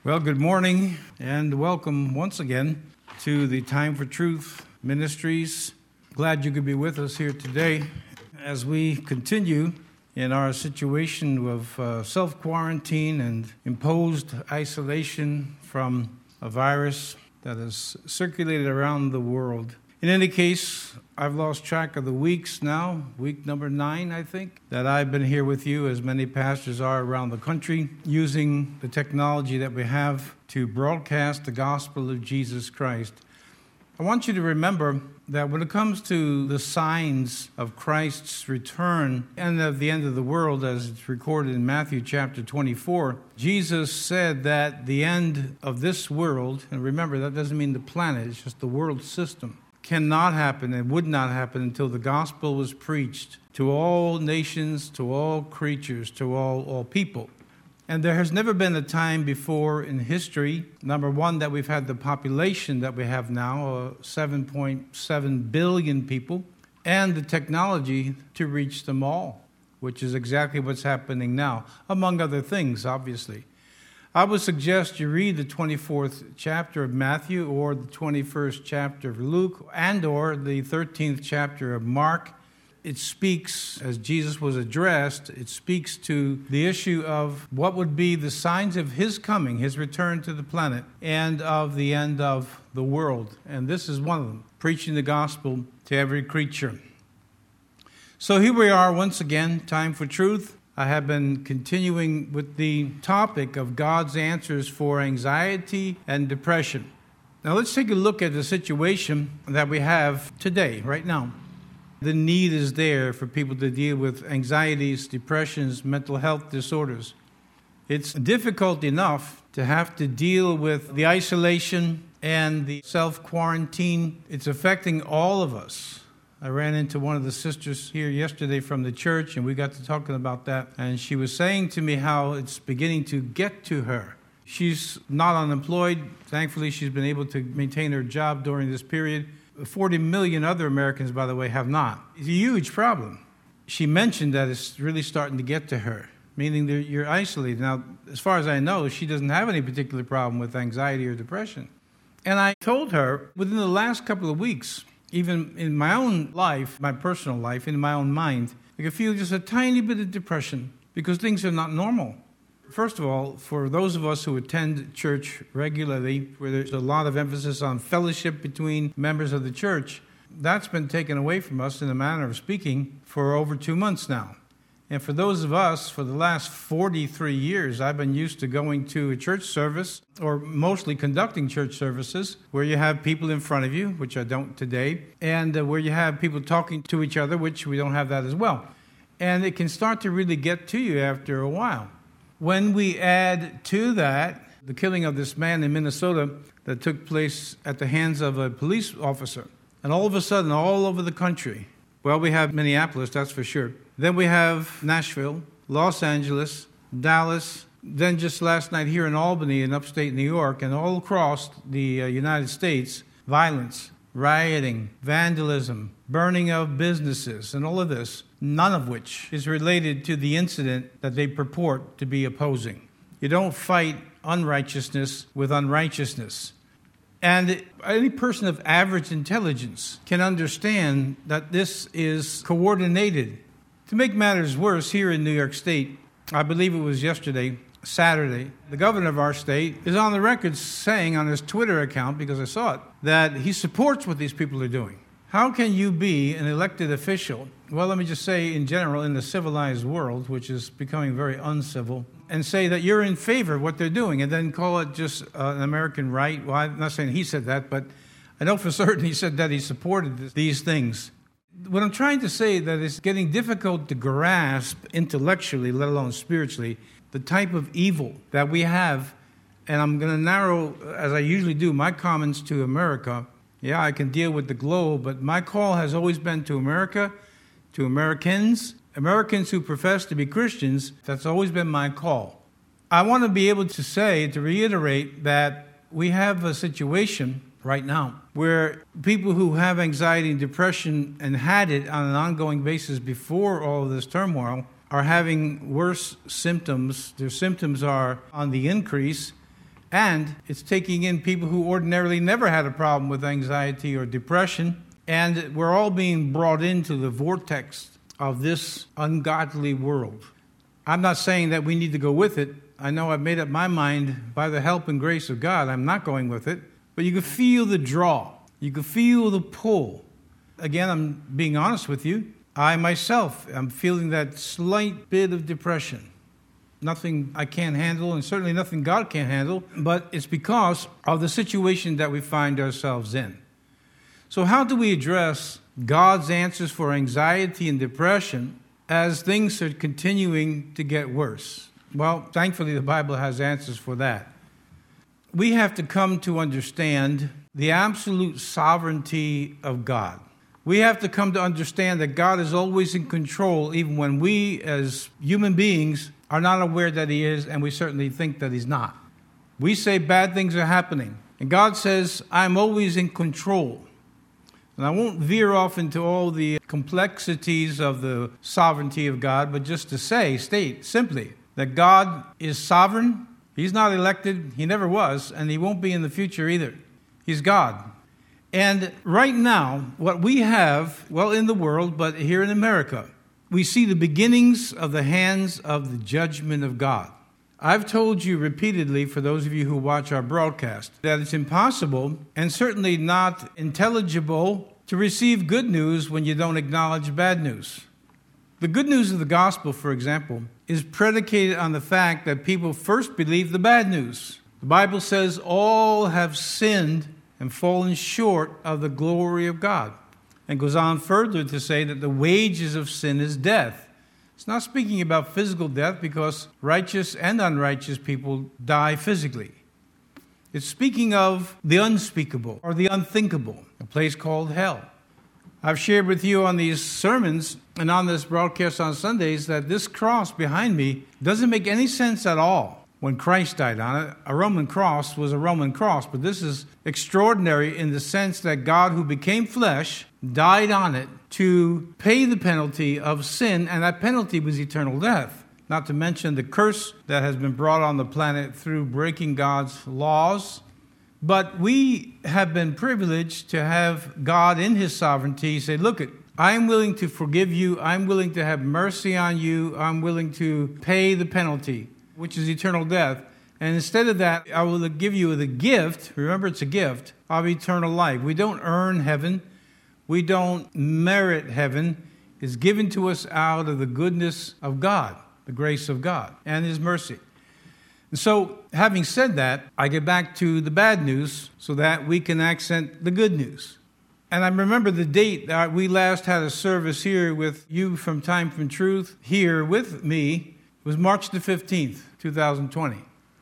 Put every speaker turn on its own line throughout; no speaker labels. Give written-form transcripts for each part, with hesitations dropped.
Well, good morning and welcome once again to the Time for Truth Ministries. Glad you could be with us here today as we continue in our situation of self-quarantine and imposed isolation from a virus that has circulated around the world. In any case, I've lost track of the weeks now, week number 9, I think, that I've been here with you, as many pastors are around the country, using the technology that we have to broadcast the gospel of Jesus Christ. I want you to remember that when it comes to the signs of Christ's return and of the end of the world, as it's recorded in Matthew chapter 24, Jesus said that the end of this world, and remember that doesn't mean the planet, it's just the world system, cannot happen and would not happen until the gospel was preached to all nations, to all creatures, to all people. And there has never been a time before in history, number one, that we've had the population that we have now, 7.7 billion people, and the technology to reach them all, which is exactly what's happening now, among other things, obviously. I would suggest you read the 24th chapter of Matthew or the 21st chapter of Luke and or the 13th chapter of Mark. It speaks, as Jesus was addressed, it speaks to the issue of what would be the signs of his coming, his return to the planet, and of the end of the world. And this is one of them, preaching the gospel to every creature. So here we are once again, Time for Truth. I have been continuing with the topic of God's answers for anxiety and depression. Now let's take a look at the situation that we have today, right now. The need is there for people to deal with anxieties, depressions, mental health disorders. It's difficult enough to have to deal with the isolation and the self-quarantine. It's affecting all of us. I ran into one of the sisters here yesterday from the church, and we got to talking about that. And she was saying to me how it's beginning to get to her. She's not unemployed. Thankfully, she's been able to maintain her job during this period. 40 million other Americans, by the way, have not. It's a huge problem. She mentioned that it's really starting to get to her, meaning that you're isolated. Now, as far as I know, she doesn't have any particular problem with anxiety or depression. And I told her within the last couple of weeks, even in my own life, my personal life, in my own mind, I could feel just a tiny bit of depression because things are not normal. First of all, for those of us who attend church regularly, where there's a lot of emphasis on fellowship between members of the church, that's been taken away from us in a manner of speaking for over 2 months now. And for those of us, for the last 43 years, I've been used to going to a church service, or mostly conducting church services, where you have people in front of you, which I don't today, and where you have people talking to each other, which we don't have that as well. And it can start to really get to you after a while. When we add to that the killing of this man in Minnesota that took place at the hands of a police officer, and all of a sudden, all over the country, well, we have Minneapolis, that's for sure. Then we have Nashville, Los Angeles, Dallas, then just last night here in Albany in upstate New York, and all across the United States, violence, rioting, vandalism, burning of businesses, and all of this, none of which is related to the incident that they purport to be opposing. You don't fight unrighteousness with unrighteousness. And any person of average intelligence can understand that this is coordinated. To make matters worse, here in New York State, I believe it was yesterday, Saturday, the governor of our state is on the record saying on his Twitter account, because I saw it, that he supports what these people are doing. How can you be an elected official, well, let me just say in general, in the civilized world, which is becoming very uncivil, and say that you're in favor of what they're doing, and then call it just an American right? Well, I'm not saying he said that, but I know for certain he said that he supported these things. What I'm trying to say is that it's getting difficult to grasp intellectually, let alone spiritually, the type of evil that we have. And I'm going to narrow, as I usually do, my comments to America. Yeah, I can deal with the globe, but my call has always been to America, to Americans who profess to be Christians. That's always been my call. I want to be able to say, to reiterate, that we have a situation right now where people who have anxiety and depression and had it on an ongoing basis before all of this turmoil are having worse symptoms. Their symptoms are on the increase, And it's taking in people who ordinarily never had a problem with anxiety or depression. And we're all being brought into the vortex of this ungodly world. I'm not saying that we need to go with it. I know I've made up my mind by the help and grace of God. I'm not going with it. But you can feel the draw. You can feel the pull. Again, I'm being honest with you. I myself am feeling that slight bit of depression. Nothing I can't handle, and certainly nothing God can't handle, but it's because of the situation that we find ourselves in. So how do we address God's answers for anxiety and depression as things are continuing to get worse? Well, thankfully, the Bible has answers for that. We have to come to understand the absolute sovereignty of God. We have to come to understand that God is always in control, even when we, as human beings, are not aware that He is, and we certainly think that He's not. We say bad things are happening, and God says, I'm always in control. And I won't veer off into all the complexities of the sovereignty of God, but just to state simply that God is sovereign. He's not elected. He never was, and He won't be in the future either. He's God. And right now, what we have, well, in the world, but here in America, we see the beginnings of the hands of the judgment of God. I've told you repeatedly, for those of you who watch our broadcast, that it's impossible and certainly not intelligible to receive good news when you don't acknowledge bad news. The good news of the gospel, for example, is predicated on the fact that people first believe the bad news. The Bible says all have sinned and fallen short of the glory of God. And goes on further to say that the wages of sin is death. It's not speaking about physical death because righteous and unrighteous people die physically. It's speaking of the unspeakable or the unthinkable, a place called hell. I've shared with you on these sermons and on this broadcast on Sundays that this cross behind me doesn't make any sense at all. When Christ died on it, a Roman cross was a Roman cross, but this is extraordinary in the sense that God, who became flesh, died on it to pay the penalty of sin, and that penalty was eternal death. Not to mention the curse that has been brought on the planet through breaking God's laws. But we have been privileged to have God in His sovereignty say, look, I'm willing to forgive you. I'm willing to have mercy on you. I'm willing to pay the penalty, which is eternal death. And instead of that, I will give you the gift, remember it's a gift, of eternal life. We don't earn heaven. We don't merit heaven. It's given to us out of the goodness of God, the grace of God, and His mercy. And so, having said that, I get back to the bad news so that we can accent the good news. And I remember the date that we last had a service here with you from Time from Truth, here with me, was March the 15th, 2020.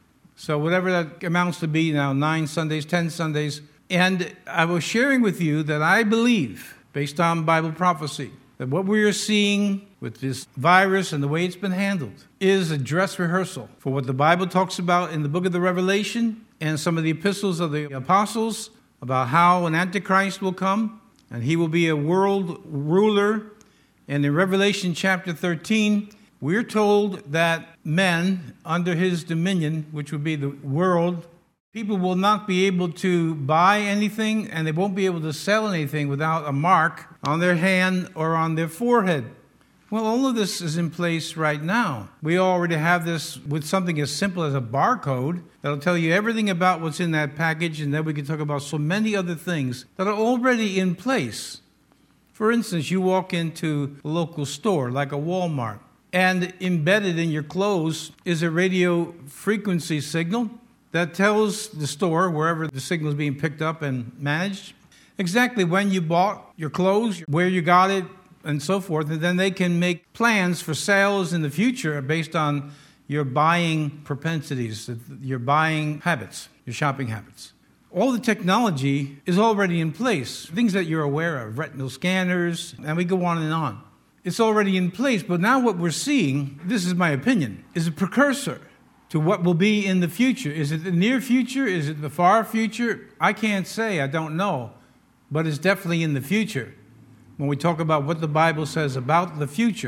So whatever that amounts to be now, 9 Sundays, 10 Sundays. And I was sharing with you that I believe, based on Bible prophecy, that what we are seeing with this virus and the way it's been handled is a dress rehearsal for what the Bible talks about in the book of the Revelation and some of the epistles of the apostles about how an Antichrist will come and he will be a world ruler. And in Revelation chapter 13, we're told that men under his dominion, which would be the world, people will not be able to buy anything and they won't be able to sell anything without a mark on their hand or on their forehead. Well, all of this is in place right now. We already have this with something as simple as a barcode that'll tell you everything about what's in that package, and then we can talk about so many other things that are already in place. For instance, you walk into a local store like a Walmart, and embedded in your clothes is a radio frequency signal that tells the store, wherever the signal is being picked up and managed, exactly when you bought your clothes, where you got it, and so forth. And then they can make plans for sales in the future based on your buying propensities, your buying habits, your shopping habits. All the technology is already in place. Things that you're aware of, retinal scanners, and we go on and on. It's already in place, but now what we're seeing, this is my opinion, is a precursor to what will be in the future. Is it the near future? Is it the far future? I can't say. I don't know. But it's definitely in the future when we talk about what the Bible says about the future.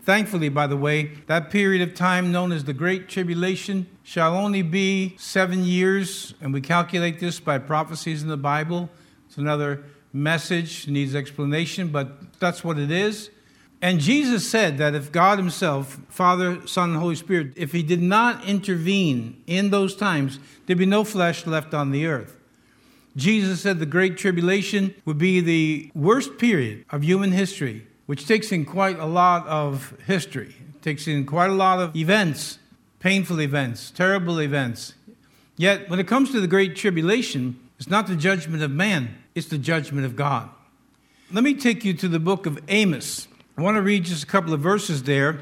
Thankfully, by the way, that period of time known as the Great Tribulation shall only be 7 years, and we calculate this by prophecies in the Bible. It's another message, needs explanation, but that's what it is. And Jesus said that if God himself, Father, Son, and Holy Spirit, if he did not intervene in those times, there'd be no flesh left on the earth. Jesus said the Great Tribulation would be the worst period of human history, which takes in quite a lot of history. It takes in quite a lot of events, painful events, terrible events. Yet, when it comes to the Great Tribulation, it's not the judgment of man, it's the judgment of God. Let me take you to the book of Amos. I want to read just a couple of verses there.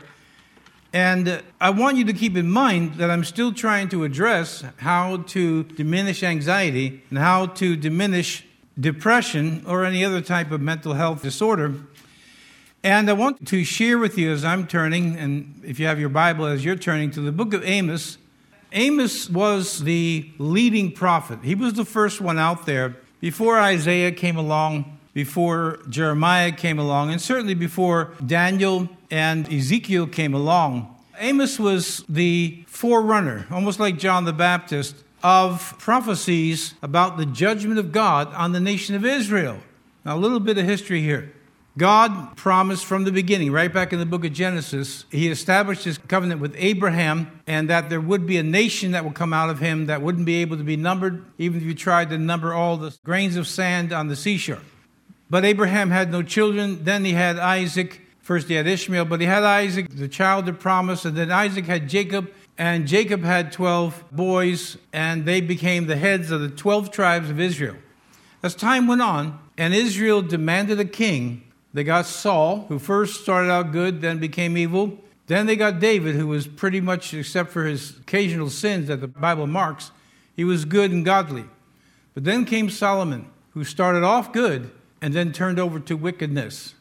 And I want you to keep in mind that I'm still trying to address how to diminish anxiety and how to diminish depression or any other type of mental health disorder. And I want to share with you as I'm turning, and if you have your Bible as you're turning, to the book of Amos. Amos was the leading prophet. He was the first one out there before Isaiah came along, before Jeremiah came along, and certainly before Daniel and Ezekiel came along. Amos was the forerunner, almost like John the Baptist, of prophecies about the judgment of God on the nation of Israel. Now, a little bit of history here. God promised from the beginning, right back in the book of Genesis, he established his covenant with Abraham, and that there would be a nation that would come out of him that wouldn't be able to be numbered, even if you tried to number all the grains of sand on the seashore. But Abraham had no children. Then he had Isaac. First he had Ishmael, but he had Isaac, the child of promise, and then Isaac had Jacob, and Jacob had 12 boys, and they became the heads of the 12 tribes of Israel. As time went on, and Israel demanded a king, they got Saul, who first started out good, then became evil. Then they got David, who was pretty much, except for his occasional sins that the Bible marks, he was good and godly. But then came Solomon, who started off good and then turned over to wickedness.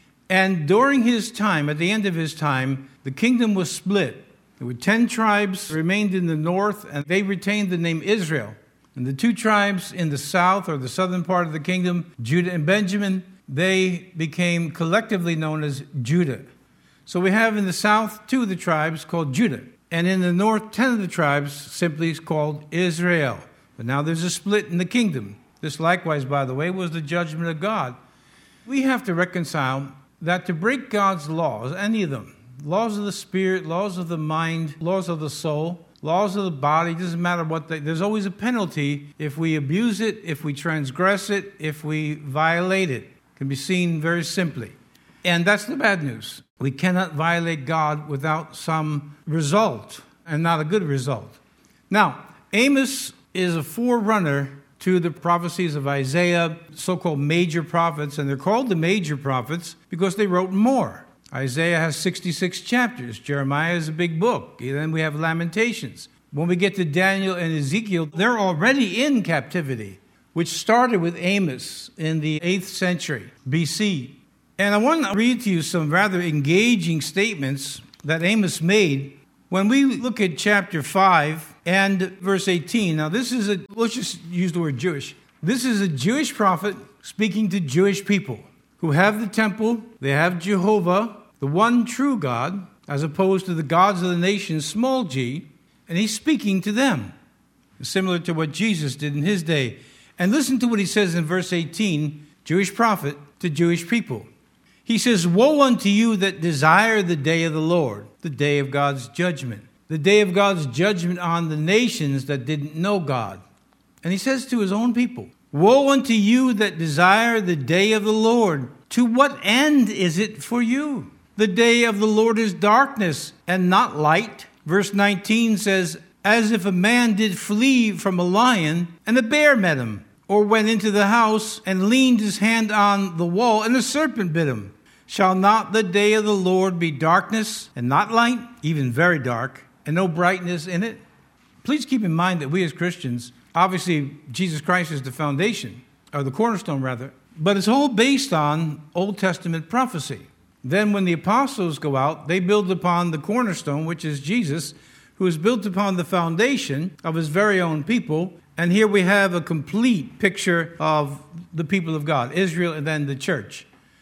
And during his time, at the end of his time, the kingdom was split. There were 10 tribes remained in the north, and they retained the name Israel. And the 2 tribes in the south, or the southern part of the kingdom, Judah and Benjamin, they became collectively known as Judah. So we have in the south 2 of the tribes called Judah. And in the north, 10 of the tribes simply is called Israel. But now there's a split in the kingdom. This likewise, by the way, was the judgment of God. We have to reconcile that to break God's laws, any of them, laws of the spirit, laws of the mind, laws of the soul, laws of the body, doesn't matter what there's always a penalty if we abuse it, if we transgress it, if we violate it. It can be seen very simply. And that's the bad news. We cannot violate God without some result, and not a good result. Now, Amos is a forerunner to the prophecies of Isaiah, so-called major prophets, and they're called the major prophets because they wrote more. Isaiah has 66 chapters. Jeremiah is a big book. Then we have Lamentations. When we get to Daniel and Ezekiel, they're already in captivity, which started with Amos in the 8th century BC. And I want to read to you some rather engaging statements that Amos made. When we look at chapter 5 and verse 18, now let's just use the word Jewish. This is a Jewish prophet speaking to Jewish people who have the temple, they have Jehovah, the one true God, as opposed to the gods of the nations, small g, and he's speaking to them, similar to what Jesus did in his day. And listen to what he says in verse 18, Jewish prophet to Jewish people. He says, "Woe unto you that desire the day of the Lord," the day of God's judgment, the day of God's judgment on the nations that didn't know God. And he says to his own people, "Woe unto you that desire the day of the Lord. To what end is it for you? The day of the Lord is darkness and not light." Verse 19 says, "As if a man did flee from a lion and a bear met him, or went into the house and leaned his hand on the wall and a serpent bit him. Shall not the day of the Lord be darkness and not light, even very dark, and no brightness in it?" Please keep in mind that we as Christians, obviously Jesus Christ is the foundation, or the cornerstone rather, but it's all based on Old Testament prophecy. Then when the apostles go out, they build upon the cornerstone, which is Jesus, who is built upon the foundation of his very own people. And here we have a complete picture of the people of God, Israel, and then the church.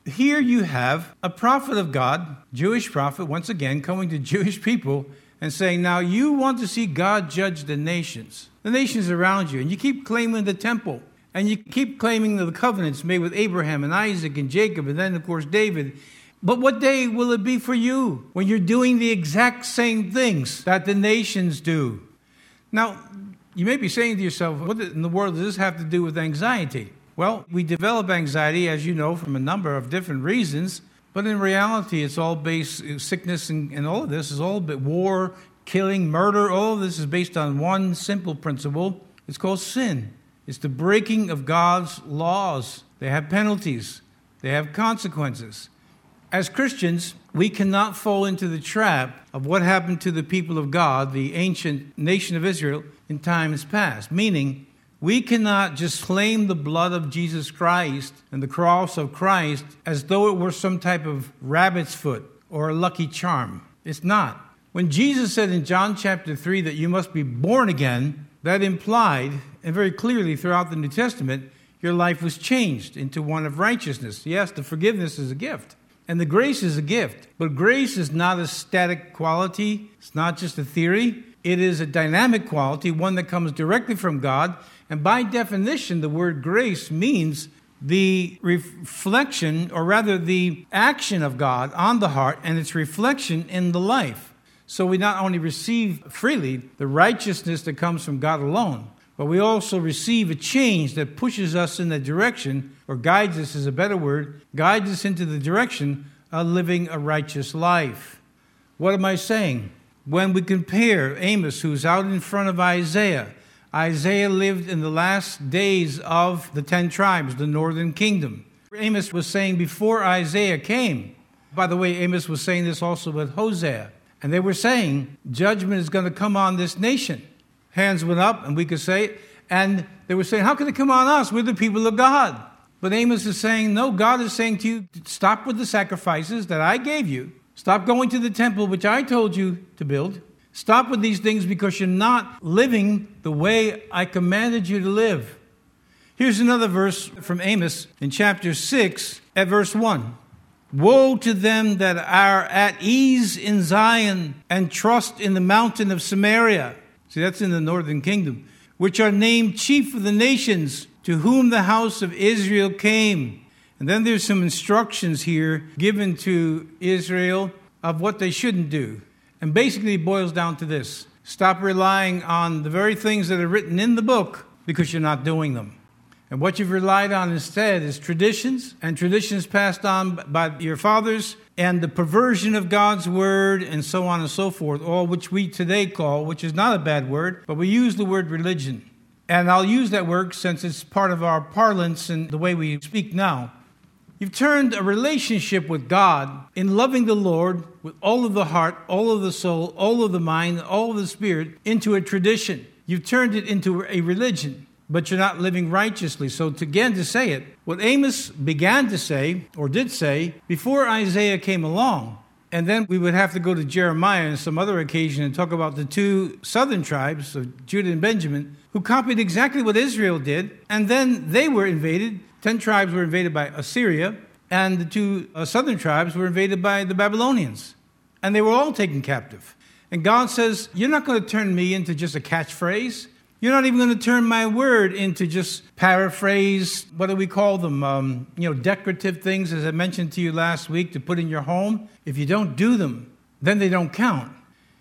here you have a prophet of God, Jewish prophet, once again, coming to Jewish people and saying, now you want to see God judge the nations around you, and you keep claiming the temple, and you keep claiming the covenants made with Abraham and Isaac and Jacob, and then, of course, David. But what day will it be for you when you're doing the exact same things that the nations do? Now, you may be saying to yourself, what in the world does this have to do with anxiety? Well, we develop anxiety, as you know, from a number of different reasons, but in reality, it's all based, sickness and all of this is all about war, killing, murder. All of this is based on one simple principle. It's called sin. It's the breaking of God's laws. They have penalties. They have consequences. As Christians, we cannot fall into the trap of what happened to the people of God, the ancient nation of Israel, in times past. Meaning, we cannot just claim the blood of Jesus Christ and the cross of Christ as though it were some type of rabbit's foot or a lucky charm. It's not. When Jesus said in John chapter 3 that you must be born again, that implied, and very clearly throughout the New Testament, your life was changed into one of righteousness. Yes, the forgiveness is a gift. And the grace is a gift. But grace is not a static quality. It's not just a theory. It is a dynamic quality, one that comes directly from God. And by definition, the word grace means the reflection, or rather the action of God on the heart and its reflection in the life. So we not only receive freely the righteousness that comes from God alone, but we also receive a change that pushes us in the direction, or guides us is a better word, guides us into the direction of living a righteous life. What am I saying? When we compare Amos, who's out in front of Isaiah, Isaiah lived in the last days of the 10 tribes, the northern kingdom. Amos was saying before Isaiah came. By the way, Amos was saying this also with Hosea. And they were saying, judgment is going to come on this nation. Hands went up, and we could say it. And they were saying, how can it come on us? We're the people of God. But Amos is saying, no, God is saying to you, stop with the sacrifices that I gave you. Stop going to the temple, which I told you to build. Stop with these things because you're not living the way I commanded you to live. Here's another verse from Amos in chapter 6 at verse 1. Woe to them that are at ease in Zion and trust in the mountain of Samaria. See, that's in the northern kingdom. Which are named chief of the nations, to whom the house of Israel came. And then there's some instructions here given to Israel of what they shouldn't do. And basically it boils down to this. Stop relying on the very things that are written in the book because you're not doing them. And what you've relied on instead is traditions, and traditions passed on by your fathers, and the perversion of God's word, and so on and so forth, all which we today call, which is not a bad word, but we use the word religion. And I'll use that word since it's part of our parlance and the way we speak now. You've turned a relationship with God in loving the Lord with all of the heart, all of the soul, all of the mind, all of the spirit into a tradition. You've turned it into a religion, but you're not living righteously. So to say it, what Amos began to say, or did say, before Isaiah came along, and then we would have to go to Jeremiah on some other occasion and talk about the two southern tribes of Judah and Benjamin, who copied exactly what Israel did, and then they were invaded. 10 tribes were invaded by Assyria, and the two southern tribes were invaded by the Babylonians. And they were all taken captive. And God says, you're not going to turn me into just a catchphrase. You're not even going to turn my word into just paraphrase, what do we call them? Decorative things, as I mentioned to you last week, to put in your home. If you don't do them, then they don't count.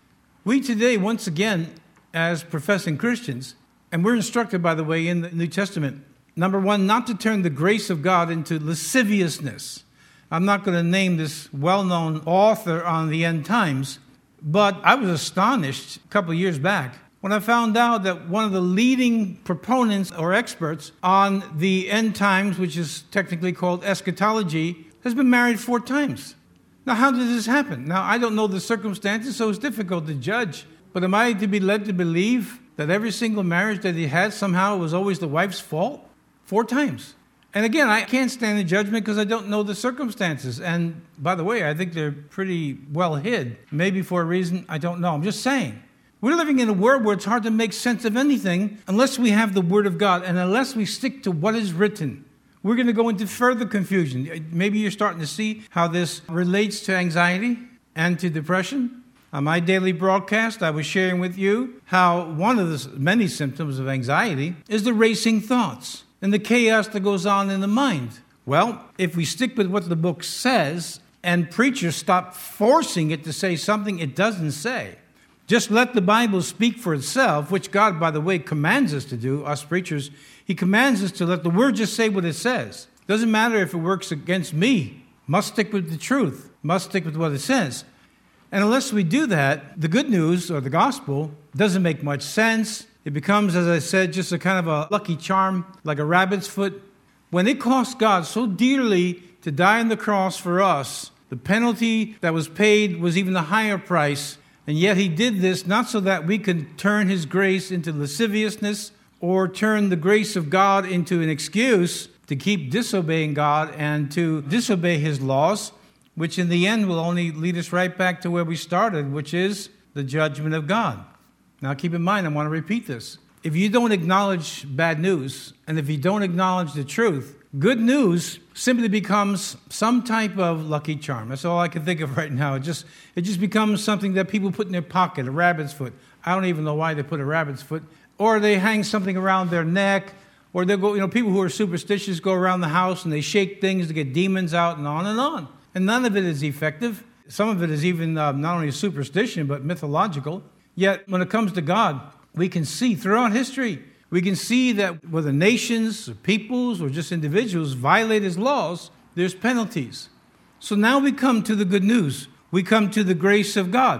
We today, once again, as professing Christians, and we're instructed, by the way, in the New Testament, number one, not to turn the grace of God into lasciviousness. I'm not going to name this well-known author on the end times, but I was astonished a couple of years back when I found out that one of the leading proponents or experts on the end times, which is technically called eschatology, has been married 4 times. Now, how did this happen? Now, I don't know the circumstances, so it's difficult to judge. But am I to be led to believe that every single marriage that he had somehow was always the wife's fault? 4 times. And again, I can't stand in judgment because I don't know the circumstances. And by the way, I think they're pretty well hid. Maybe for a reason, I don't know. I'm just saying. We're living in a world where it's hard to make sense of anything unless we have the Word of God and unless we stick to what is written. we're going to go into further confusion. Maybe you're starting to see how this relates to anxiety and to depression. On my daily broadcast, I was sharing with you how one of the many symptoms of anxiety is the racing thoughts and the chaos that goes on in the mind. Well, if we stick with what the book says and preachers stop forcing it to say something it doesn't say, just let the Bible speak for itself, which God, by the way, commands us to do, us preachers. He commands us to let the Word just say what it says. Doesn't matter if it works against me. Must stick with the truth. Must stick with what it says. And unless we do that, the good news, or the gospel, doesn't make much sense. It becomes, as I said, just a kind of a lucky charm, like a rabbit's foot. When it cost God so dearly to die on the cross for us, the penalty that was paid was even a higher price. And yet he did this not so that we could turn his grace into lasciviousness or turn the grace of God into an excuse to keep disobeying God and to disobey his laws, which in the end will only lead us right back to where we started, which is the judgment of God. Now keep in mind, I want to repeat this. If you don't acknowledge bad news, and if you don't acknowledge the truth, good news simply becomes some type of lucky charm. That's all I can think of right now. It just becomes something that people put in their pocket, a rabbit's foot. I don't even know why they put a rabbit's foot. Or they hang something around their neck. Or they'll go, people who are superstitious go around the house and they shake things to get demons out and on and on. And none of it is effective. Some of it is even not only superstition, but mythological. Yet when it comes to God, we can see throughout history, we can see that whether nations or peoples or just individuals violate his laws, there's penalties. So now we come to the good news. We come to the grace of God.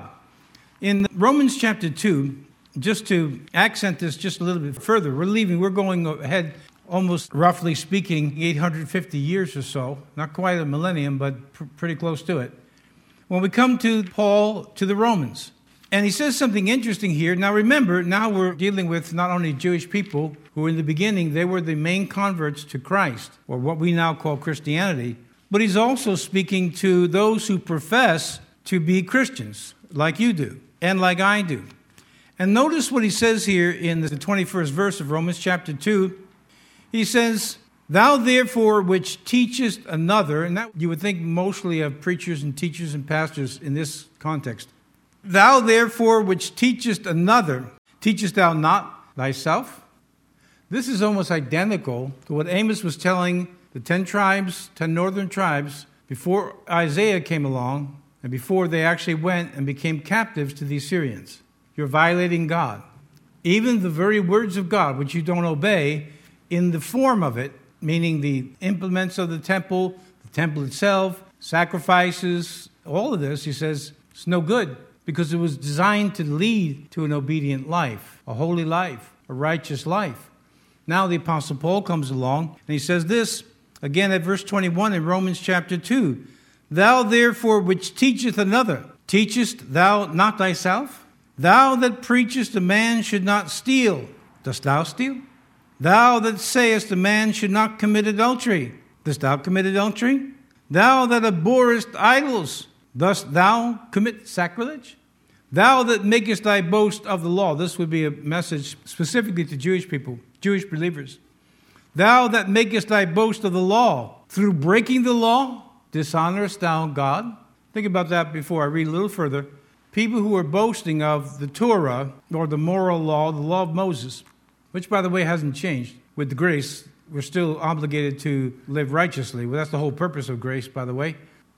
In Romans chapter 2, just to accent this just a little bit further, we're going ahead almost roughly speaking 850 years or so, not quite a millennium, but pretty close to it. When we come to Paul to the Romans, and he says something interesting here. Now remember, now we're dealing with not only Jewish people who in the beginning, they were the main converts to Christ, or what we now call Christianity, but he's also speaking to those who profess to be Christians, like you do, and like I do. And notice what he says here in the 21st verse of Romans chapter 2. He says, "Thou therefore which teachest another," and that you would think mostly of preachers and teachers and pastors in this context. "Thou therefore which teachest another, teachest thou not thyself?" This is almost identical to what Amos was telling the 10 tribes, 10 northern tribes, before Isaiah came along and before they actually went and became captives to the Assyrians. You're violating God. Even the very words of God, which you don't obey, in the form of it, meaning the implements of the temple itself, sacrifices, all of this, he says, it's no good because it was designed to lead to an obedient life, a holy life, a righteous life. Now the Apostle Paul comes along and he says this, again at verse 21 in Romans chapter 2, "Thou therefore which teacheth another, teachest thou not thyself? Thou that preachest a man should not steal, dost thou steal? Thou that sayest a man should not commit adultery, dost thou commit adultery? Thou that abhorrest idols, dost thou commit sacrilege? Thou that makest thy boast of the law," this would be a message specifically to Jewish people, Jewish believers. "Thou that makest thy boast of the law, through breaking the law, dishonorest thou God?" Think about that before I read a little further. People who are boasting of the Torah, or the moral law, the law of Moses, which, by the way, hasn't changed. With the grace, we're still obligated to live righteously. Well, that's the whole purpose of grace, by the way.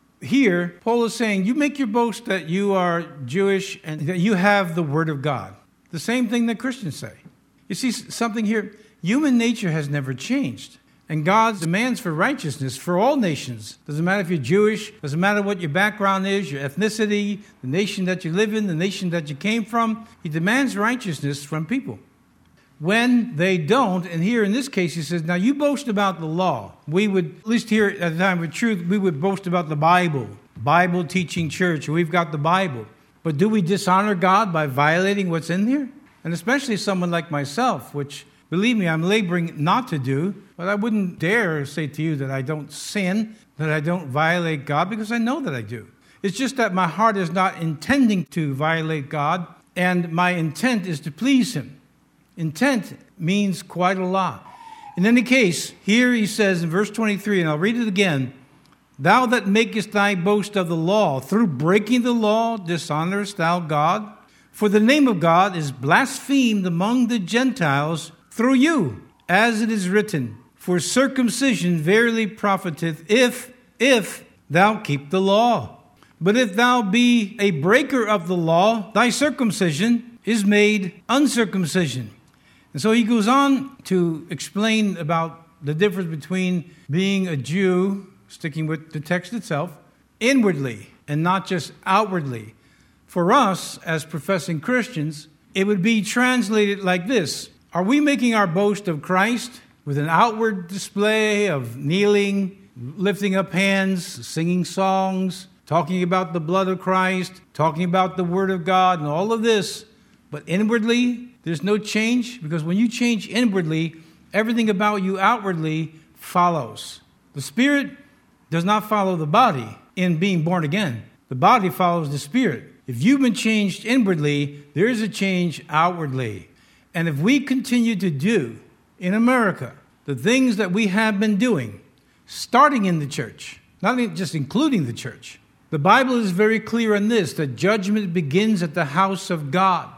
Here, Paul is saying, you make your boast that you are Jewish and that you have the Word of God. The same thing that Christians say. You see something here? Human nature has never changed. And God's demands for righteousness for all nations. Doesn't matter if you're Jewish, doesn't matter what your background is, your ethnicity, the nation that you live in, the nation that you came from. He demands righteousness from people. When they don't, and here in this case he says, now you boast about the law. We would, at least here at the time of truth, we would boast about the Bible teaching church. We've got the Bible. But do we dishonor God by violating what's in here? And especially someone like myself, which, believe me, I'm laboring not to do, but I wouldn't dare say to you that I don't sin, that I don't violate God, because I know that I do. It's just that my heart is not intending to violate God, and my intent is to please Him. Intent means quite a lot. In any case, here he says in verse 23, and I'll read it again, thou that makest thy boast of the law, through breaking the law dishonorest thou God? For the name of God is blasphemed among the Gentiles through you, as it is written, for circumcision verily profiteth, if thou keep the law. But if thou be a breaker of the law, thy circumcision is made uncircumcision. And so he goes on to explain about the difference between being a Jew, sticking with the text itself, inwardly and not just outwardly. For us, as professing Christians, it would be translated like this. Are we making our boast of Christ with an outward display of kneeling, lifting up hands, singing songs, talking about the blood of Christ, talking about the Word of God and all of this, but inwardly there's no change? Because when you change inwardly, everything about you outwardly follows. The Spirit does not follow the body in being born again. The body follows the Spirit. If you've been changed inwardly, there is a change outwardly. And if we continue to do in America the things that we have been doing, starting in the church, not just including the church, the Bible is very clear on this, that judgment begins at the house of God.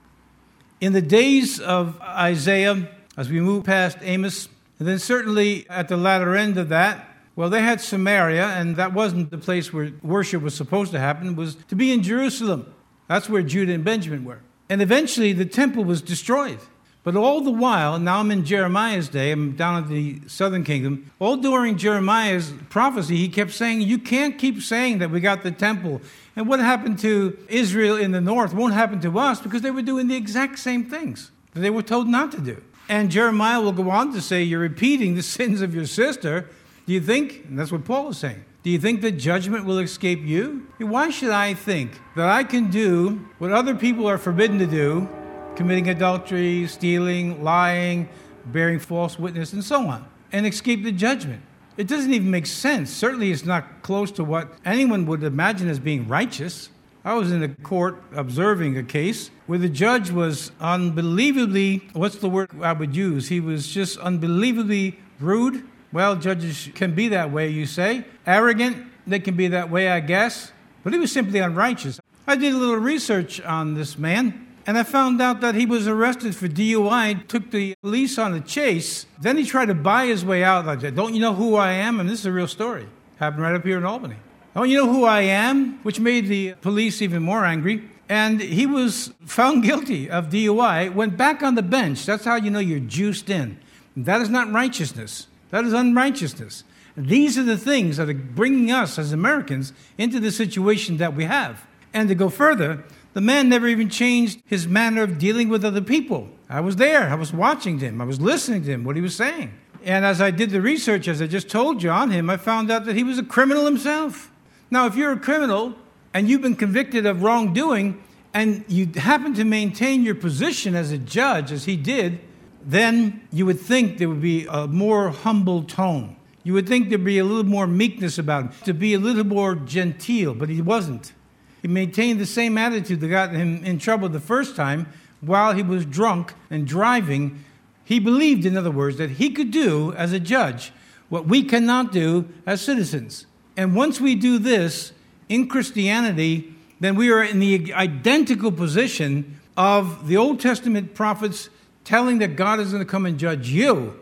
In the days of Isaiah, as we move past Amos, and then certainly at the latter end of that, well, they had Samaria, and that wasn't the place where worship was supposed to happen. It was to be in Jerusalem. That's where Judah and Benjamin were. And eventually the temple was destroyed. But all the while, now I'm in Jeremiah's day, I'm down in the southern kingdom, all during Jeremiah's prophecy, he kept saying, you can't keep saying that we got the temple. And what happened to Israel in the north won't happen to us because they were doing the exact same things that they were told not to do. And Jeremiah will go on to say, you're repeating the sins of your sister. Do you think, and that's what Paul is saying, do you think that judgment will escape you? Why should I think that I can do what other people are forbidden to do, committing adultery, stealing, lying, bearing false witness, and so on, and escape the judgment? It doesn't even make sense. Certainly it's not close to what anyone would imagine as being righteous. I was in a court observing a case where the judge was unbelievably, what's the word I would use? He was just unbelievably rude. Well, judges can be that way, you say. Arrogant, they can be that way, I guess. But he was simply unrighteous. I did a little research on this man, and I found out that he was arrested for DUI, took the police on a chase. Then he tried to buy his way out like that. Don't you know who I am? And this is a real story. Happened right up here in Albany. Don't you know who I am? Which made the police even more angry. And he was found guilty of DUI, went back on the bench. That's how you know you're juiced in. That is not righteousness. That is unrighteousness. These are the things that are bringing us as Americans into the situation that we have. And to go further, the man never even changed his manner of dealing with other people. I was there. I was watching him. I was listening to him, what he was saying. And as I did the research, as I just told you on him, I found out that he was a criminal himself. Now, if you're a criminal and you've been convicted of wrongdoing and you happen to maintain your position as a judge, as he did, then you would think there would be a more humble tone. You would think there'd be a little more meekness about him, to be a little more genteel, but he wasn't. He maintained the same attitude that got him in trouble the first time while he was drunk and driving. He believed, in other words, that he could do as a judge what we cannot do as citizens. And once we do this in Christianity, then we are in the identical position of the Old Testament prophets telling that God is going to come and judge you.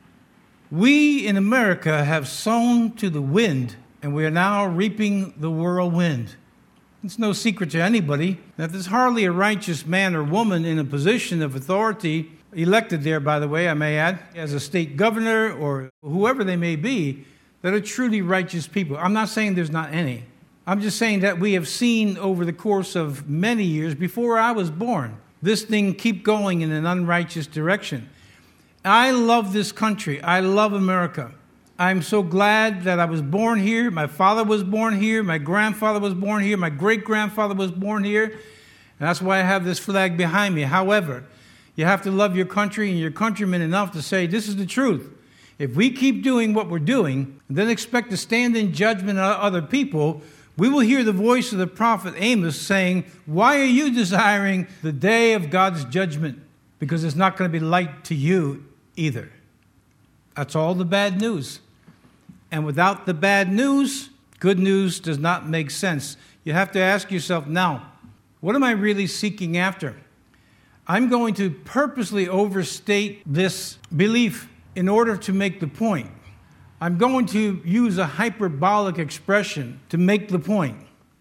We in America have sown to the wind, and we are now reaping the whirlwind. It's no secret to anybody that there's hardly a righteous man or woman in a position of authority, elected there, by the way, I may add, as a state governor or whoever they may be, that are truly righteous people. I'm not saying there's not any. I'm just saying that we have seen over the course of many years, before I was born, this thing keep going in an unrighteous direction. I love this country. I love America. I'm so glad that I was born here. My father was born here. My grandfather was born here. My great-grandfather was born here. And that's why I have this flag behind me. However, you have to love your country and your countrymen enough to say, this is the truth. If we keep doing what we're doing and then expect to stand in judgment on other people, we will hear the voice of the prophet Amos saying, why are you desiring the day of God's judgment? Because it's not going to be light to you either. That's all the bad news. And without the bad news, good news does not make sense. You have to ask yourself now, what am I really seeking after? I'm going to purposely overstate this belief in order to make the point. I'm going to use a hyperbolic expression to make the point.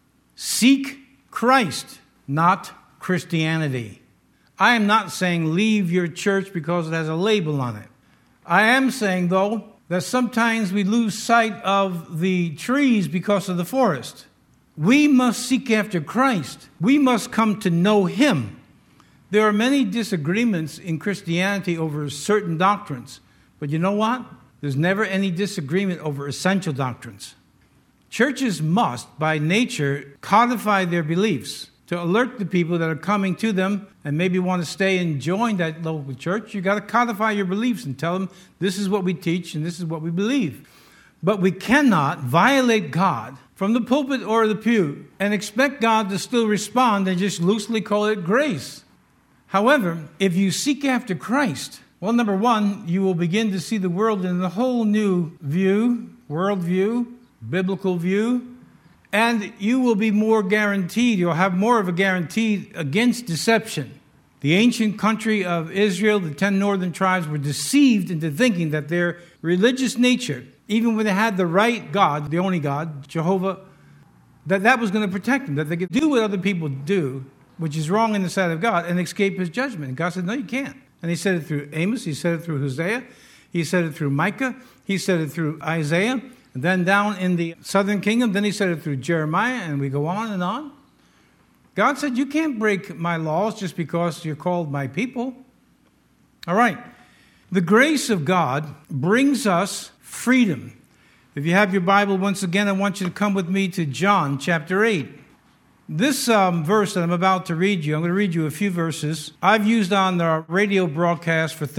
Seek Christ, not Christianity. I am not saying leave your church because it has a label on it. I am saying, though, that sometimes we lose sight of the trees because of the forest. We must seek after Christ. We must come to know Him. There are many disagreements in Christianity over certain doctrines. But you know what? There's never any disagreement over essential doctrines. Churches must, by nature, codify their beliefs to alert the people that are coming to them and maybe want to stay and join that local church. You've got to codify your beliefs and tell them this is what we teach and this is what we believe. But we cannot violate God from the pulpit or the pew and expect God to still respond and just loosely call it grace. However, if you seek after Christ, well, number one, you will begin to see the world in a whole new view, worldview, biblical view, and you will be more guaranteed, you'll have more of a guarantee against deception. The ancient country of Israel, the 10 northern tribes, were deceived into thinking that their religious nature, even when they had the right God, the only God, Jehovah, that was going to protect them, that they could do what other people do, which is wrong in the sight of God, and escape His judgment. And God said, no, you can't. And He said it through Amos, He said it through Hosea, He said it through Micah, He said it through Isaiah, and then down in the southern kingdom, then He said it through Jeremiah, and we go on and on. God said, you can't break my laws just because you're called my people. All right. The grace of God brings us freedom. If you have your Bible, once again, I want you to come with me to John chapter 8. This verse that I'm about to read you, I'm going to read you a few verses. I've used on the radio broadcast for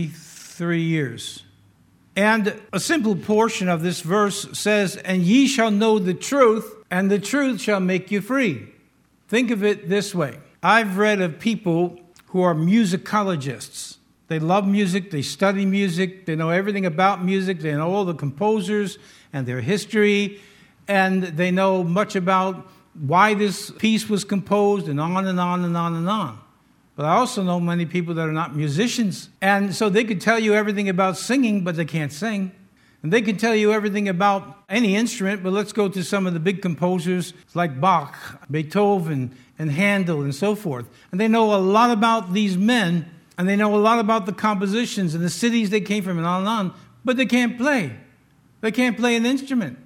33 years. And a simple portion of this verse says, and ye shall know the truth, and the truth shall make you free. Think of it this way. I've read of people who are musicologists. They love music, they study music, they know everything about music, they know all the composers and their history, and they know much about why this piece was composed, and on and on and on and on. But I also know many people that are not musicians, and so they could tell you everything about singing, but they can't sing. And they could tell you everything about any instrument, but let's go to some of the big composers like Bach, Beethoven, and Handel, and so forth. And they know a lot about these men, and they know a lot about the compositions and the cities they came from, and on, but they can't play. They can't play an instrument.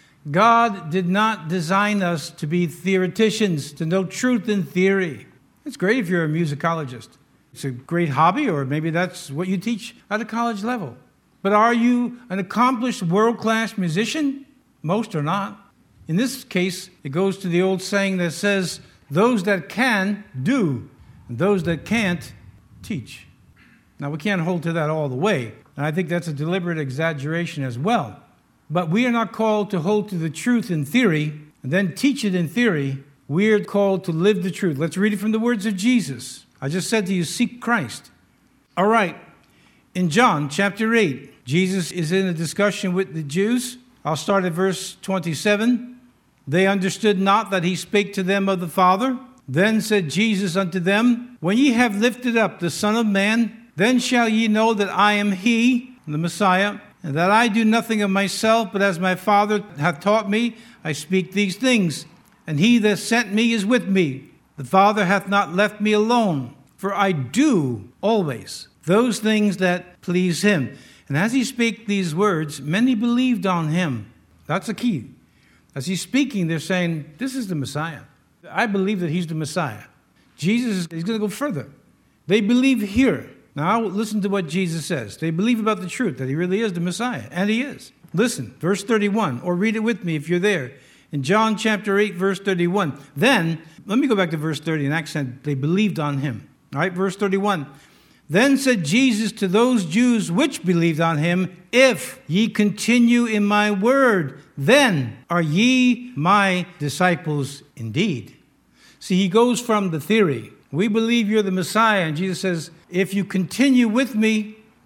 God did not design us to be theoreticians, to know truth in theory. It's great if you're a musicologist. It's a great hobby, or maybe that's what you teach at a college level. But are you an accomplished world-class musician? Most are not. In this case, it goes to the old saying that says, those that can, do, and those that can't, teach. Now, we can't hold to that all the way, and I think that's a deliberate exaggeration as well. But we are not called to hold to the truth in theory and then teach it in theory. We are called to live the truth. Let's read it from the words of Jesus. I just said to you, seek Christ. All right. In John chapter 8, Jesus is in a discussion with the Jews. I'll start at verse 27. They understood not that he spake to them of the Father. Then said Jesus unto them, when ye have lifted up the Son of Man, then shall ye know that I am he, the Messiah, and that I do nothing of myself, but as my Father hath taught me, I speak these things. And he that sent me is with me. The Father hath not left me alone, for I do always those things that please him. And as he spake these words, many believed on him. That's the key. As he's speaking, they're saying, this is the Messiah. I believe that he's the Messiah. Jesus is going to go further. They believe here. Now, listen to what Jesus says. They believe about the truth, that he really is the Messiah. And he is. Listen, verse 31, or read it with me if you're there. In John chapter 8, verse 31. Then, let me go back to verse 30 and accent, they believed on him. All right, verse 31. Then said Jesus to those Jews which believed on him, if ye continue in my word, then are ye my disciples indeed. See, he goes from the theory. We believe you're the Messiah. And Jesus says, if you continue with me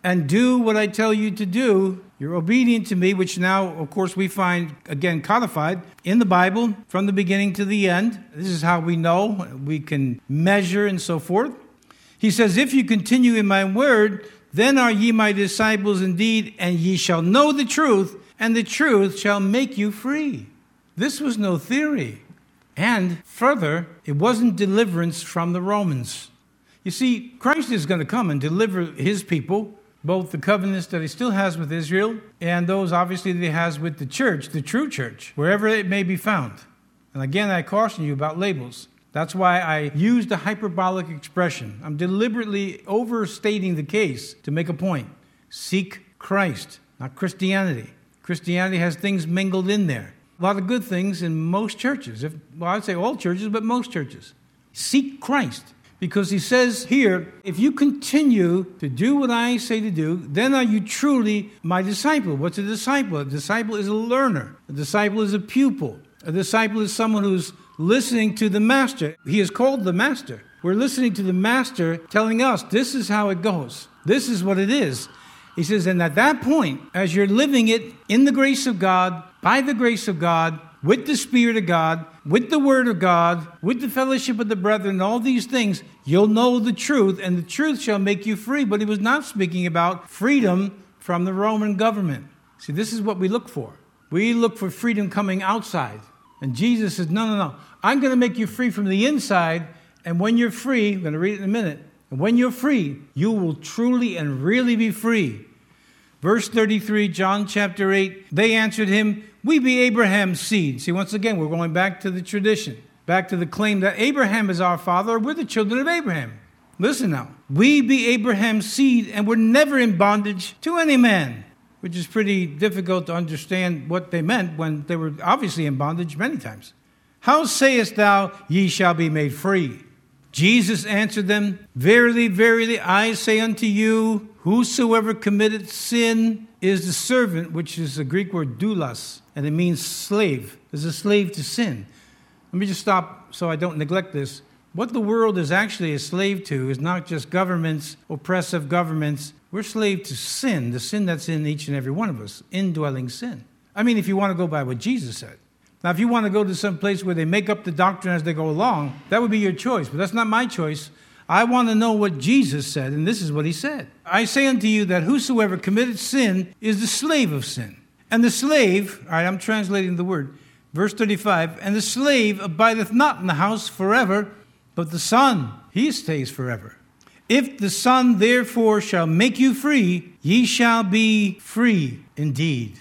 and do what I tell you to do, you're obedient to me, which now, of course, we find, again, codified in the Bible from the beginning to the end. This is how we know, we can measure and so forth. He says, if you continue in my word, then are ye my disciples indeed, and ye shall know the truth, and the truth shall make you free. This was no theory. And further, it wasn't deliverance from the Romans. You see, Christ is going to come and deliver his people, both the covenants that he still has with Israel and those obviously that he has with the church, the true church, wherever it may be found. And again, I caution you about labels. That's why I used a hyperbolic expression. I'm deliberately overstating the case to make a point. Seek Christ, not Christianity. Christianity has things mingled in there. A lot of good things in most churches. I'd say all churches, but most churches. Seek Christ. Because he says here, if you continue to do what I say to do, then are you truly my disciple. What's a disciple? A disciple is a learner. A disciple is a pupil. A disciple is someone who's listening to the master. He is called the master. We're listening to the master telling us, this is how it goes. This is what it is. He says, and at that point, as you're living it in the grace of God, by the grace of God, with the Spirit of God, with the Word of God, with the fellowship of the brethren, all these things, you'll know the truth, and the truth shall make you free. But he was not speaking about freedom from the Roman government. See, this is what we look for. We look for freedom coming outside. And Jesus says, no. I'm going to make you free from the inside, and when you're free, I'm going to read it in a minute, and when you're free, you will truly and really be free. Verse 33, John chapter 8, they answered him, we be Abraham's seed. See, once again, we're going back to the tradition, back to the claim that Abraham is our father. We're the children of Abraham. Listen now. We be Abraham's seed, and we're never in bondage to any man, which is pretty difficult to understand what they meant when they were obviously in bondage many times. How sayest thou, ye shall be made free? Jesus answered them, verily, verily, I say unto you, whosoever committeth sin is the servant, which is the Greek word doulos, and it means slave. Is a slave to sin. Let me just stop so I don't neglect this. What the world is actually a slave to is not just governments, oppressive governments. We're slave to sin, the sin that's in each and every one of us, indwelling sin. I mean, if you want to go by what Jesus said. Now, if you want to go to some place where they make up the doctrine as they go along, that would be your choice, but that's not my choice. I want to know what Jesus said, and this is what he said. I say unto you that whosoever committed sin is the slave of sin. And the slave, all right, I'm translating the word, verse 35, and the slave abideth not in the house forever, but the Son, he stays forever. If the Son therefore shall make you free, ye shall be free indeed.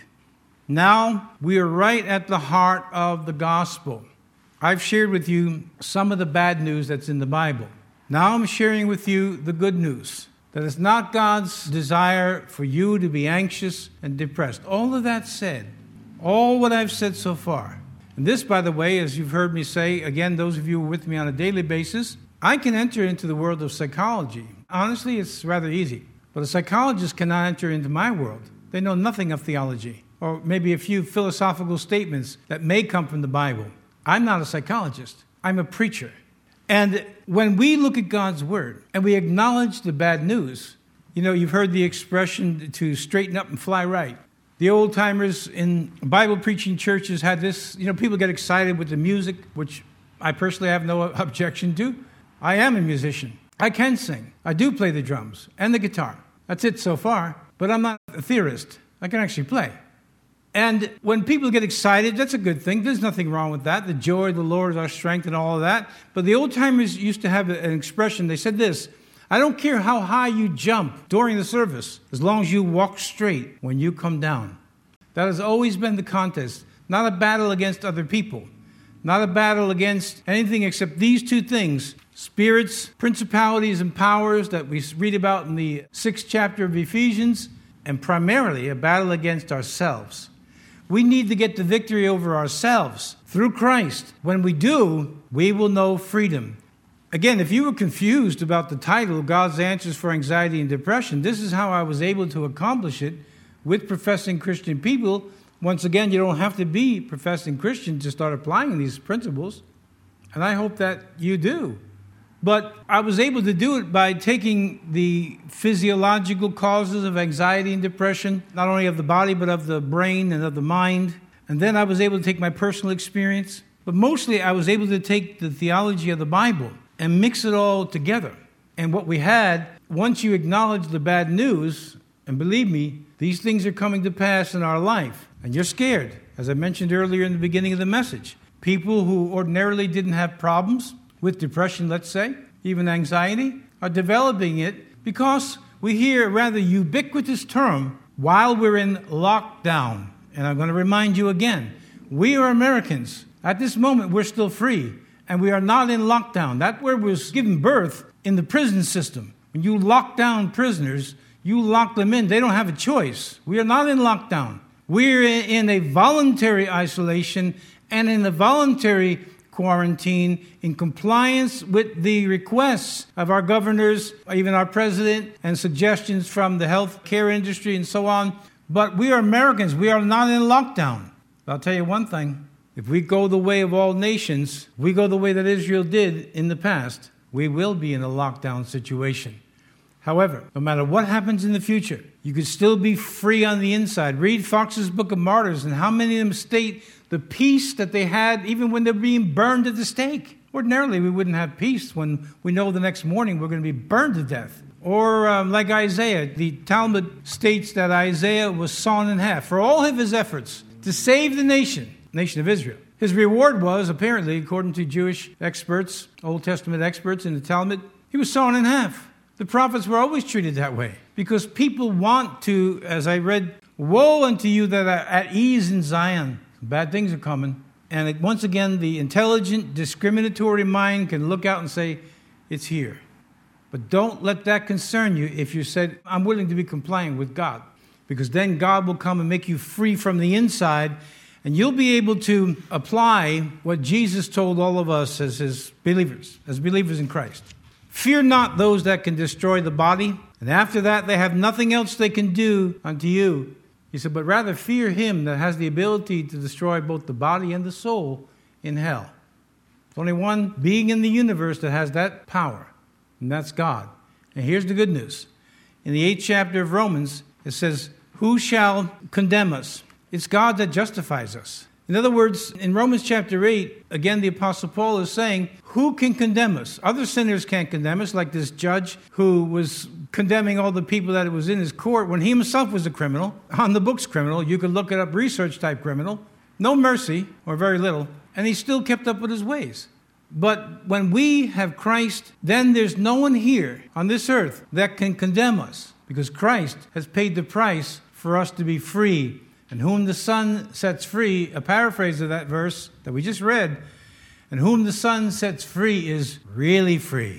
Now we are right at the heart of the gospel. I've shared with you some of the bad news that's in the Bible. Now I'm sharing with you the good news. That it's not God's desire for you to be anxious and depressed. All of that said, all what I've said so far. And this, by the way, as you've heard me say, again, those of you who are with me on a daily basis, I can enter into the world of psychology. Honestly, it's rather easy. But a psychologist cannot enter into my world. They know nothing of theology, or maybe a few philosophical statements that may come from the Bible. I'm not a psychologist. I'm a preacher. And when we look at God's word and we acknowledge the bad news, you know, you've heard the expression to straighten up and fly right. The old timers in Bible preaching churches had this, you know, people get excited with the music, which I personally have no objection to. I am a musician. I can sing. I do play the drums and the guitar. That's it so far. But I'm not a theorist. I can actually play. And when people get excited, that's a good thing. There's nothing wrong with that. The joy of the Lord is our strength and all of that. But the old-timers used to have an expression. They said this, I don't care how high you jump during the service, as long as you walk straight when you come down. That has always been the contest. Not a battle against other people. Not a battle against anything except these two things. Spirits, principalities, and powers that we read about in the 6th chapter of Ephesians. And primarily a battle against ourselves. We need to get the victory over ourselves through Christ. When we do, we will know freedom. Again, if you were confused about the title, God's Answers for Anxiety and Depression, this is how I was able to accomplish it with professing Christian people. Once again, you don't have to be professing Christian to start applying these principles. And I hope that you do. But I was able to do it by taking the physiological causes of anxiety and depression, not only of the body, but of the brain and of the mind. And then I was able to take my personal experience. But mostly I was able to take the theology of the Bible and mix it all together. And what we had, once you acknowledge the bad news, and believe me, these things are coming to pass in our life, and you're scared, as I mentioned earlier in the beginning of the message. People who ordinarily didn't have problems with depression, let's say, even anxiety, are developing it because we hear a rather ubiquitous term while we're in lockdown. And I'm going to remind you again, we are Americans. At this moment, we're still free, and we are not in lockdown. That word was given birth in the prison system. When you lock down prisoners, you lock them in. They don't have a choice. We are not in lockdown. We're in a voluntary isolation and in a voluntary quarantine in compliance with the requests of our governors, even our president, and suggestions from the health care industry and so on. But we are Americans. We are not in lockdown. I'll tell you one thing. If we go the way of all nations, we go the way that Israel did in the past, we will be in a lockdown situation. However, no matter what happens in the future, you can still be free on the inside. Read Fox's Book of Martyrs and how many of them state the peace that they had even when they're being burned at the stake. Ordinarily, we wouldn't have peace when we know the next morning we're going to be burned to death. Or like Isaiah, the Talmud states that Isaiah was sawn in half for all of his efforts to save the nation of Israel. His reward was, apparently, according to Jewish experts, Old Testament experts in the Talmud, he was sawn in half. The prophets were always treated that way because people want to, as I read, woe unto you that are at ease in Zion. Bad things are coming. And once again, the intelligent, discriminatory mind can look out and say, it's here. But don't let that concern you if you said, I'm willing to be compliant with God. Because then God will come and make you free from the inside, and you'll be able to apply what Jesus told all of us as his believers, as believers in Christ. Fear not those that can destroy the body, and after that they have nothing else they can do unto you. He said, but rather fear him that has the ability to destroy both the body and the soul in hell. There's only one being in the universe that has that power, and that's God. And here's the good news. In the 8th chapter of Romans, it says, who shall condemn us? It's God that justifies us. In other words, in Romans chapter 8, again, the Apostle Paul is saying, who can condemn us? Other sinners can't condemn us, like this judge who was condemning all the people that was in his court when he himself was a criminal, on the books criminal. You could look it up, research type criminal. No mercy, or very little, and he still kept up with his ways. But when we have Christ, then there's no one here on this earth that can condemn us, because Christ has paid the price for us to be free. And whom the Son sets free, a paraphrase of that verse that we just read, and whom the Son sets free is really free.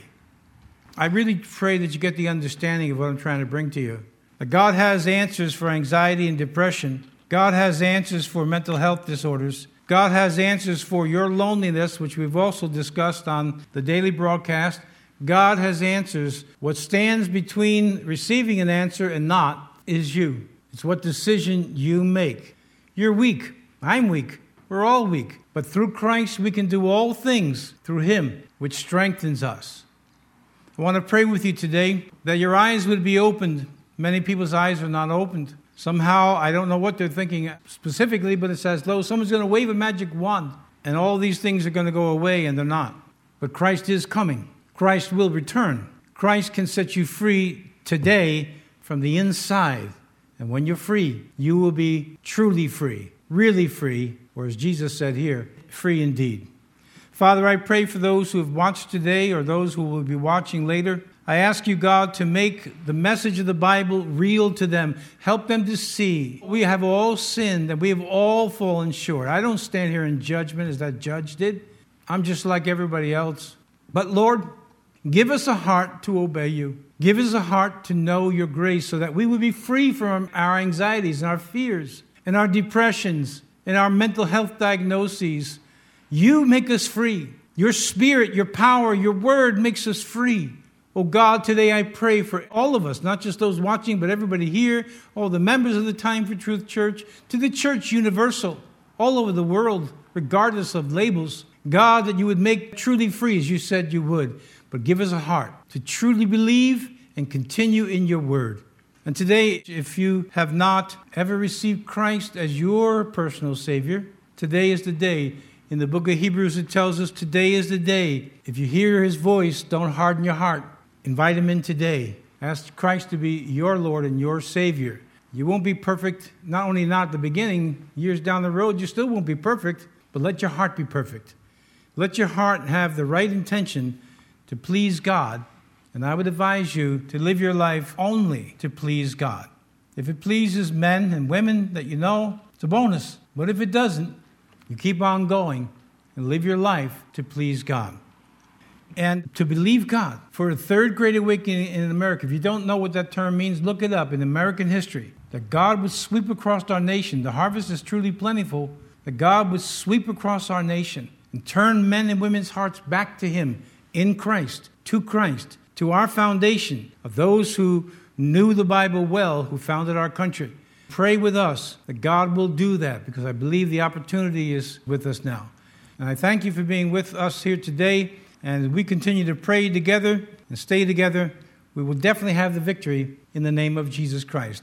I really pray that you get the understanding of what I'm trying to bring to you. That God has answers for anxiety and depression. God has answers for mental health disorders. God has answers for your loneliness, which we've also discussed on the daily broadcast. God has answers. What stands between receiving an answer and not is you. It's what decision you make. You're weak. I'm weak. We're all weak. But through Christ, we can do all things through him, which strengthens us. I want to pray with you today that your eyes would be opened. Many people's eyes are not opened. Somehow, I don't know what they're thinking specifically, but it's as though someone's going to wave a magic wand and all these things are going to go away, and they're not. But Christ is coming. Christ will return. Christ can set you free today from the inside. And when you're free, you will be truly free, really free, or as Jesus said here, free indeed. Father, I pray for those who have watched today or those who will be watching later. I ask you, God, to make the message of the Bible real to them. Help them to see we have all sinned and we have all fallen short. I don't stand here in judgment as that judge did. I'm just like everybody else. But Lord, give us a heart to obey you. Give us a heart to know your grace so that we will be free from our anxieties and our fears and our depressions and our mental health diagnoses. You make us free. Your spirit, your power, your word makes us free. Oh God, today I pray for all of us, not just those watching, but everybody here, all the members of the Time for Truth Church, to the Church Universal, all over the world, regardless of labels. God, that you would make truly free as you said you would. but give us a heart to truly believe and continue in your word. And today, if you have not ever received Christ as your personal Savior, today is the day. In the book of Hebrews, it tells us today is the day. If you hear his voice, don't harden your heart. Invite him in today. Ask Christ to be your Lord and your Savior. You won't be perfect, not only not at the beginning, years down the road, you still won't be perfect, but let your heart be perfect. Let your heart have the right intention to please God. And I would advise you to live your life only to please God. If it pleases men and women that you know, it's a bonus. But if it doesn't, you keep on going and live your life to please God. And to believe God for a third great awakening in America. If you don't know what that term means, look it up in American history. That God would sweep across our nation. The harvest is truly plentiful. That God would sweep across our nation and turn men and women's hearts back to him in Christ, to our foundation of those who knew the Bible well, who founded our country. Pray with us that God will do that, because I believe the opportunity is with us now. And I thank you for being with us here today. And as we continue to pray together and stay together, we will definitely have the victory in the name of Jesus Christ.